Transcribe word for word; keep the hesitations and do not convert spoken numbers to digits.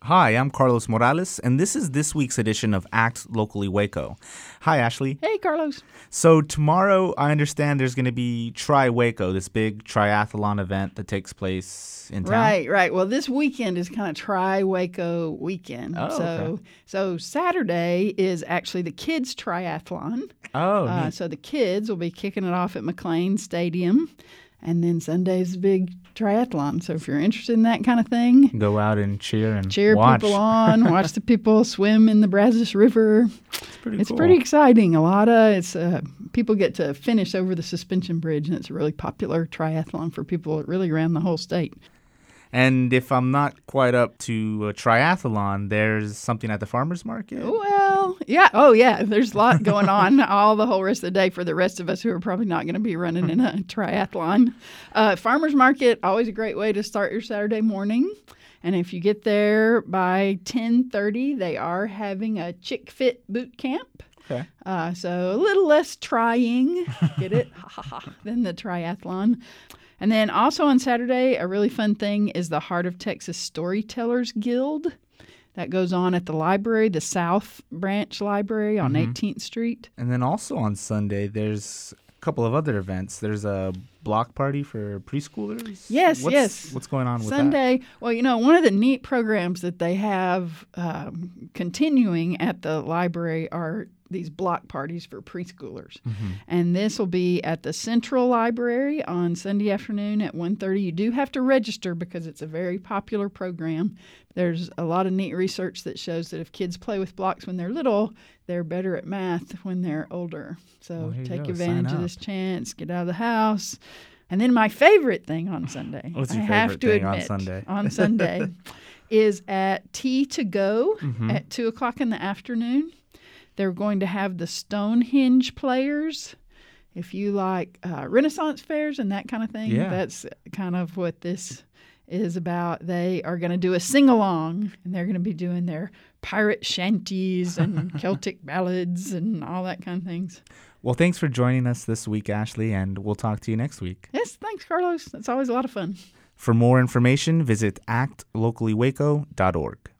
Hi, I'm Carlos Morales, and this is this week's edition of Act Locally Waco. Hi, Ashley. Hey, Carlos. So tomorrow, I understand there's going to be Tri Waco, this big triathlon event that takes place in town. Right, right. Well, this weekend is kind of Tri Waco weekend. Oh, so, okay. so Saturday is actually the kids' triathlon. Oh, Uh, neat. so the kids will be kicking it off at McLean Stadium, and then Sunday's big triathlon. So if you're interested in that kind of thing, Go out and cheer and cheer watch. people on, watch the people swim in the Brazos River. It's pretty It's cool. pretty exciting. A lot of it's uh, people get to finish over the suspension bridge, and it's a really popular triathlon for people really around the whole state. And if I'm not quite up to a triathlon, there's something at the farmer's market. Well, yeah. Oh, yeah. There's a lot going on all the whole rest of the day for the rest of us who are probably not going to be running in a triathlon. Uh, farmer's market, always a great way to start your Saturday morning. And if you get there by ten thirty, they are having a Chick Fit boot camp. Okay. Uh, so a little less trying, get it, ha, ha, ha, than the triathlon. And then also on Saturday, a really fun thing is the Heart of Texas Storytellers Guild. That goes on at the library, the South Branch Library on Mhm. eighteenth Street. And then also on Sunday, there's a couple of other events. There's a block party for preschoolers. Yes, what's, yes. What's going on with that? Sunday, well, you know, one of the neat programs that they have um, continuing at the library are these block parties for preschoolers. Mm-hmm. And this will be at the Central Library on Sunday afternoon at one thirty. You do have to register because it's a very popular program. There's a lot of neat research that shows that if kids play with blocks when they're little, they're better at math when they're older. So Well, there you take go. Sign advantage of up. this chance, get out of the house. And then my favorite thing on Sunday, What's your I have favorite to thing on admit, Sunday? on Sunday is at Tea to Go Mhm. at two o'clock in the afternoon. They're going to have the Stonehenge players. If you like uh, Renaissance fairs and that kind of thing, Yeah. that's kind of what this is about. They are going to do a sing-along, and they're going to be doing their pirate shanties and Celtic ballads and all that kind of things. Well, thanks for joining us this week, Ashley, and we'll talk to you next week. Yes, thanks, Carlos. That's always a lot of fun. For more information, visit act locally waco dot org.